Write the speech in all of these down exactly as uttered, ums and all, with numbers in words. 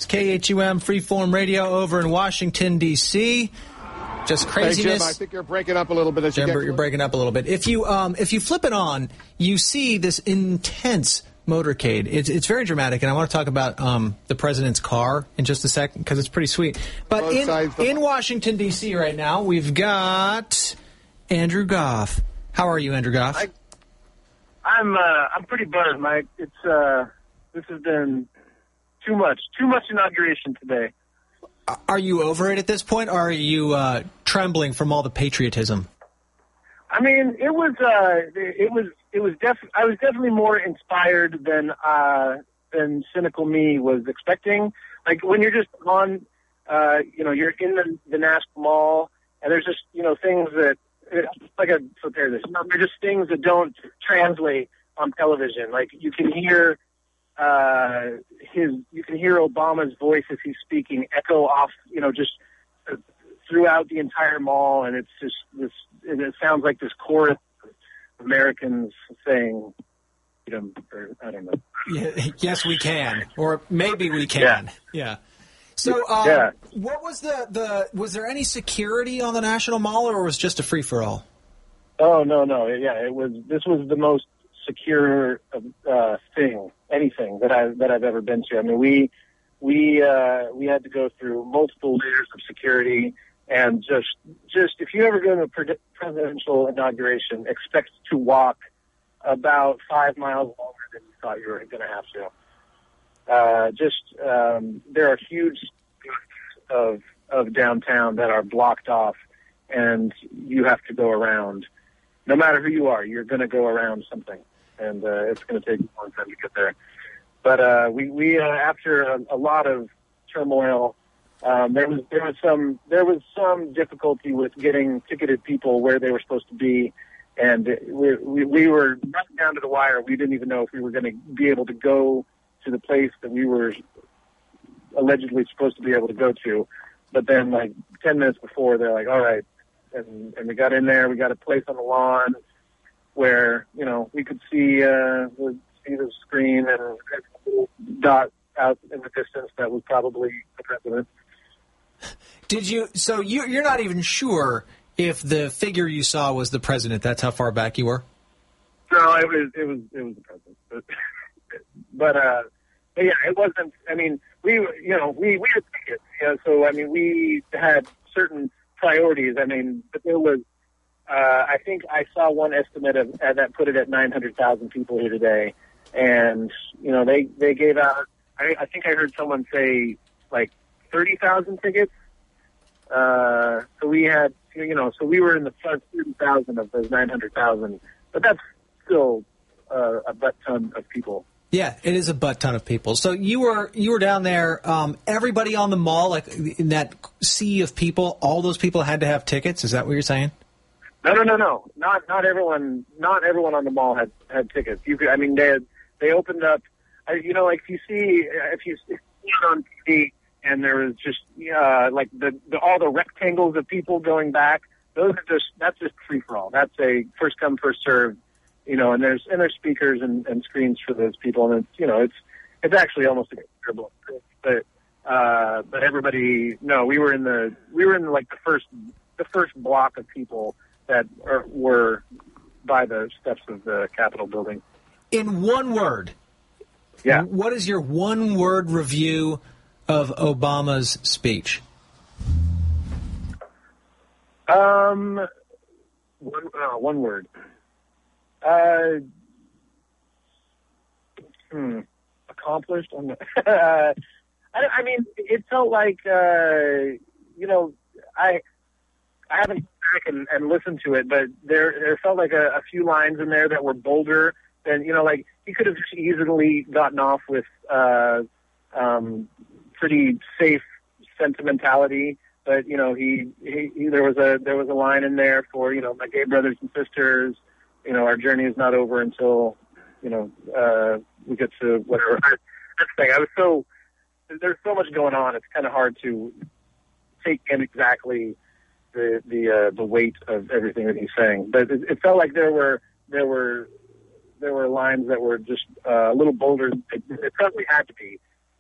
It's K H U M Freeform Radio over in Washington, D C Just craziness. Hey, Jim, I think you're breaking up a little bit. As Jim, you get you're breaking up a little bit. If you um, if you flip it on, you see this intense motorcade. It's it's very dramatic, and I want to talk about um, the president's car in just a second because it's pretty sweet. But Both in, sides of- in Washington, D C right now, we've got Andrew Goff. How are you, Andrew Goff? I, I'm uh, I'm pretty buzzed, Mike. It's uh, this has been too much, too much inauguration today. Are you over it at this point, or are you uh, trembling from all the patriotism? I mean, it was uh, it was it was def- I was definitely more inspired than uh, than cynical me was expecting. Like when you're just on, uh, you know, you're in the, the National Mall, and there's just you know things that like a prepare this. They're just things that don't translate on television. Like you can hear. Uh, his, you can hear Obama's voice as he's speaking echo off, you know, just uh, throughout the entire mall, and it's just this. It sounds like this chorus of Americans saying, "Freedom," or I don't know. Yeah, yes, we can, or maybe we can. Yeah. yeah. So, um, yeah. what was the the? Was there any security on the National Mall, or was it just a free for all? Oh no, no, yeah, it was. This was the most secure uh, thing, anything that I that I've ever been to. I mean, we we uh, we had to go through multiple layers of security, and just just if you ever go to a pre- presidential inauguration, expect to walk about five miles longer than you thought you were going to have to. Uh, just um, there are huge of of downtown that are blocked off, and you have to go around. No matter who you are, you're going to go around something. And uh, it's going to take a long time to get there. But uh, we, we uh, after a, a lot of turmoil, um, there was there was some there was some difficulty with getting ticketed people where they were supposed to be, and we we, we were running down to the wire. We didn't even know if we were going to be able to go to the place that we were allegedly supposed to be able to go to. But then, like ten minutes before, they're like, "All right," and and we got in there. We got a place on the lawn where, you know, we could see uh, the, see the screen and a little dot out in the distance that was probably the president. Did you? So you, you're not even sure if the figure you saw was the president. That's how far back you were? No, it was it was it was the president. But, but uh, but yeah, it wasn't. I mean, we you know we we had tickets. You know, so I mean, we had certain priorities. I mean, but there was. Uh, I think I saw one estimate of uh, that put it at nine hundred thousand people here today, and you know they they gave out. I, I think I heard someone say like thirty thousand tickets. Uh, so we had, you know, so we were in the front thirty thousand of those nine hundred thousand, but that's still uh, a butt ton of people. Yeah, it is a butt ton of people. So you were you were down there. Um, everybody on the mall, like in that sea of people, all those people had to have tickets. Is that what you're saying? No, no, no, no. Not not everyone. Not everyone on the mall had, had tickets. You could, I mean, they had, they opened up. You know, like if you see if you see it on T V and there was just uh, like the, the all the rectangles of people going back. Those are just that's just free for all. That's a first come first serve. You know, and there's and there's speakers and, and screens for those people, and it's you know it's it's actually almost a comparable. But uh, but everybody, no, we were in the we were in like the first the first block of people that are, were by the steps of the Capitol building. In one word, yeah. What is your one-word review of Obama's speech? Um, one, uh, one word. Uh, hmm, accomplished. I'm not, I, I mean, it felt like uh, you know, I I haven't back and, and listened to it, but there there felt like a, a few lines in there that were bolder than, you know, like he could have just easily gotten off with uh, um, pretty safe sentimentality, but you know, he, he, he there was a there was a line in there for, you know, my gay brothers and sisters. You know, our journey is not over until, you know, uh, we get to whatever. That's the thing. I was so there's so much going on. It's kind of hard to take in exactly the the uh, the weight of everything that he's saying. But it, it felt like there were there were there were lines that were just uh, a little bolder. It, it probably had to be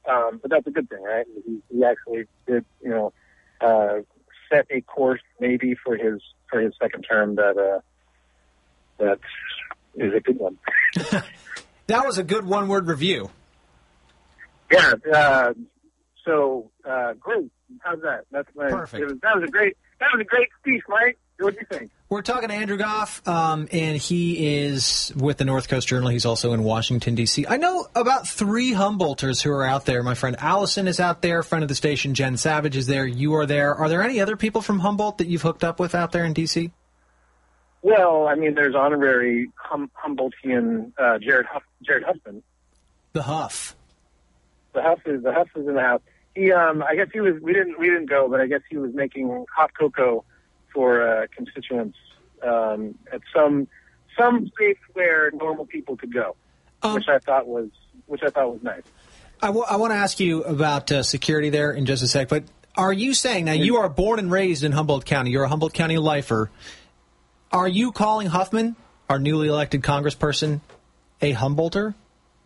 Um, but that's a good thing, right? He, he actually did, you know, uh, set a course maybe for his for his second term that uh, that is a good one. That was a good one-word review. Yeah. Uh, so uh, great. How's that? That's my. Perfect. It was, that was a great. That was a great speech, Mike. What do you think? We're talking to Andrew Goff, um, and he is with the North Coast Journal. He's also in Washington, D C I know about three Humboldters who are out there. My friend Allison is out there, friend of the station. Jen Savage is there. You are there. Are there any other people from Humboldt that you've hooked up with out there in D C? Well, I mean, there's honorary hum- Humboldtian uh, Jared Huff, Jared Huffman. The Huff. The Huff is the Huff is in the house. He, um, I guess he was. We didn't. We didn't go, but I guess he was making hot cocoa for uh, constituents um, at some some place where normal people could go, um, which I thought was which I thought was nice. I, w- I want to ask you about uh, security there in just a sec, but are you saying now you are born and raised in Humboldt County? You're a Humboldt County lifer. Are you calling Huffman, our newly elected congressperson, a Humboldter?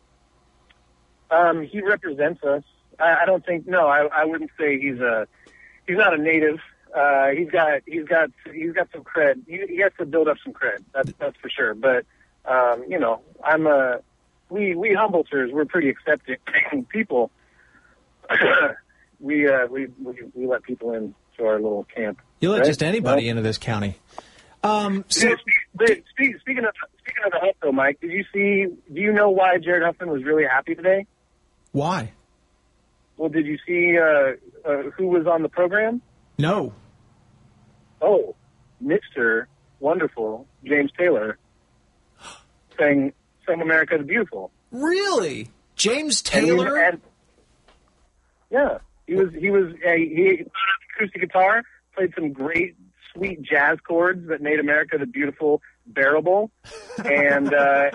Um, he represents us. I, I don't think. No, I, I wouldn't say he's a. He's not a native. Uh, he's got. He's got. He's got some cred. He, he has to build up some cred. That's that's for sure. But um, you know, I'm a. We we Humboldters. We're pretty accepting people. we, uh, we we we let people in to our little camp. You let right? just anybody right? into this county. Um, so, yeah, speak, speak, speaking of speaking of the Huff, though, Mike, did you see? Do you know why Jared Huffman was really happy today? Why? Well, did you see uh, uh, who was on the program? No. Oh, Mister Wonderful James Taylor sang "Some America the Beautiful." Really, James And he- Taylor? and- yeah, he was. He was. A, he brought up acoustic guitar, played some great, sweet jazz chords that made America the Beautiful bearable, and uh,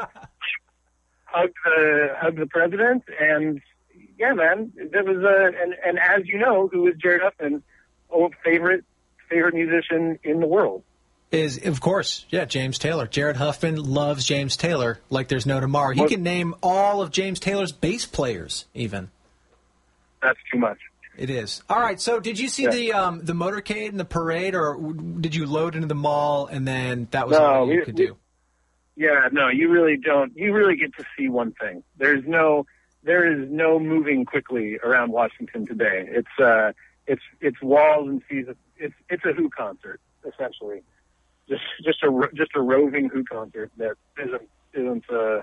hugged the hugged the president. And yeah, man, there was a. And, and as you know, who is Jared Huffman's old favorite favorite musician in the world? Is, of course, yeah, James Taylor. Jared Huffman loves James Taylor like there's no tomorrow. He can name all of James Taylor's bass players, even. That's too much. It is. All right, so did you see Yeah. the um, the motorcade and the parade, or did you load into the mall and then that was No, all you we- could we- do? Yeah, no, you really don't. You really get to see one thing. There's no, there is no moving quickly around Washington today. It's uh, it's it's walls and seas. It's it's a Who concert essentially, just just a ro- just a roving Who concert that isn't isn't. Uh,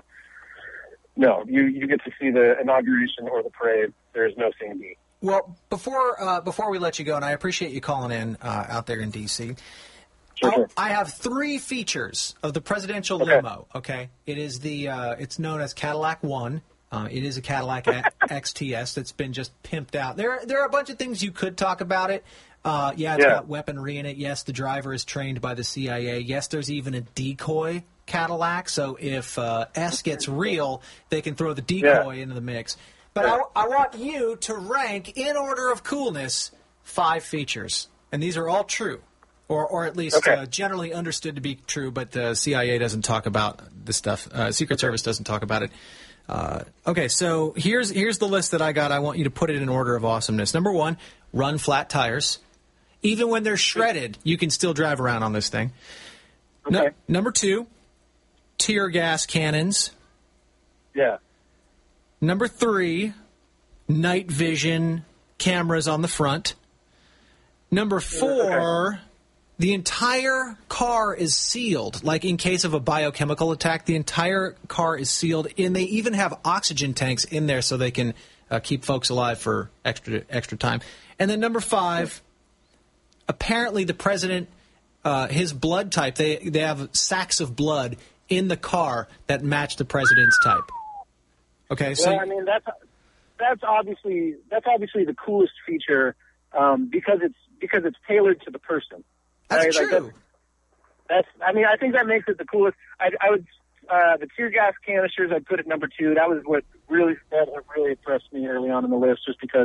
no, you you get to see the inauguration or the parade. There is no seeing B. Well, before uh, before we let you go, and I appreciate you calling in uh, out there in D C, Sure, sure. I have three features of the presidential Okay. limo. Okay, it is the uh, it's known as Cadillac One. Uh, it is a Cadillac a- X T S that's been just pimped out. There there are a bunch of things you could talk about it. Uh, yeah, it's Yeah. got weaponry in it. Yes, the driver is trained by the C I A. Yes, there's even a decoy Cadillac. So if uh, S gets real, they can throw the decoy Yeah. into the mix. But Yeah. I, I want you to rank, in order of coolness, five features. And these are all true, or or at least Okay. uh, generally understood to be true, but the C I A doesn't talk about this stuff. Uh, Secret Service doesn't talk about it. Uh, okay, so here's here's the list that I got. I want you to put it in order of awesomeness. Number one, run flat tires. Even when they're shredded, you can still drive around on this thing. No- Okay. number two, tear gas cannons. Yeah. Number three, night vision cameras on the front. Number four, the entire car is sealed. Like in case of a biochemical attack, the entire car is sealed, and they even have oxygen tanks in there so they can uh, keep folks alive for extra extra time. And then number five, apparently the president, uh, his blood type, they they have sacks of blood in the car that match the president's type. Okay, so Well, I mean that's that's obviously that's obviously the coolest feature um, because it's because it's tailored to the person. that's right? true. Like, that's, that's I mean I think that makes it the coolest. I, I would uh, the tear gas canisters I'd put at number two. That was what really that really impressed me early on in the list, just because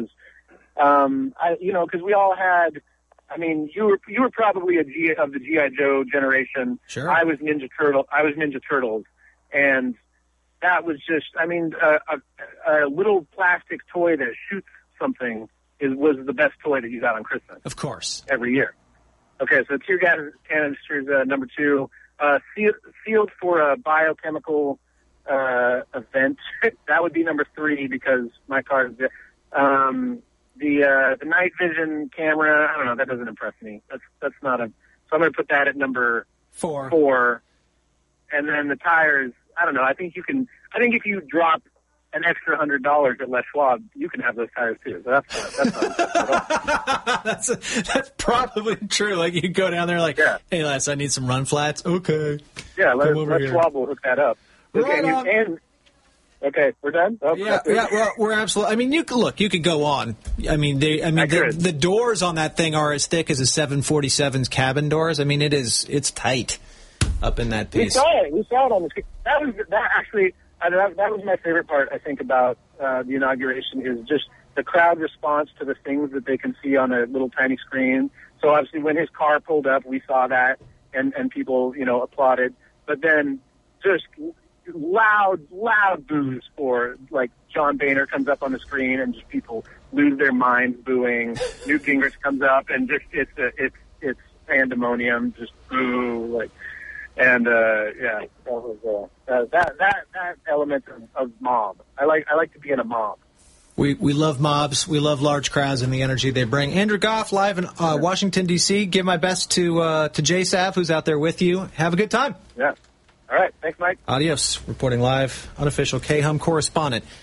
um, I you know because we all had. I mean, you were you were probably a G, of the G I. Joe generation. Sure. I was Ninja Turtle. I was Ninja Turtles, and that was just, I mean, uh, a, a little plastic toy that shoots something is was the best toy that you got on Christmas. Of course. Every year. Okay, so tear gas canisters, uh, number two. Uh, seal, sealed for a biochemical uh, event. That would be number three because my car is... Um, the uh, the night vision camera, I don't know, that doesn't impress me. That's that's not a... So I'm going to put that at number four. four. And then the tires, I don't know, I think you can... I think if you drop an extra one hundred dollars at Les Schwab, you can have those tires too. So that's not, that's not that's at all. that's, a, that's probably true. Like, you go down there like, yeah. hey, Les, I need some run flats. Okay. Yeah, Les, Les Schwab will hook that up. Okay, right and, you, and okay, we're done? Oh, yeah, yeah, well, we're absolutely, I mean, you could, look, you could go on. I mean, they, I mean, I the, the doors on that thing are as thick as a seven forty-seven's cabin doors. I mean, it is, it's tight up in that piece. We saw it. We saw it on the screen. That was, that actually... I, that, that was my favorite part, I think, about uh, the inauguration is just the crowd response to the things that they can see on a little tiny screen. So obviously when his car pulled up, we saw that, and, and people, you know, applauded. But then just loud, loud boos for, like, John Boehner comes up on the screen and just people lose their minds booing. Newt Gingrich comes up and just it's a, it's it's pandemonium, just boo, like. And uh, yeah, that was uh, uh, that that that element of, of mob. I like I like to be in a mob. We we love mobs. We love large crowds and the energy they bring. Andrew Goff, live in uh, Washington D C. Give my best to uh, to Jay Sav, who's out there with you. Have a good time. Yeah. All right. Thanks, Mike. Adios. Reporting live, unofficial K-Hum correspondent.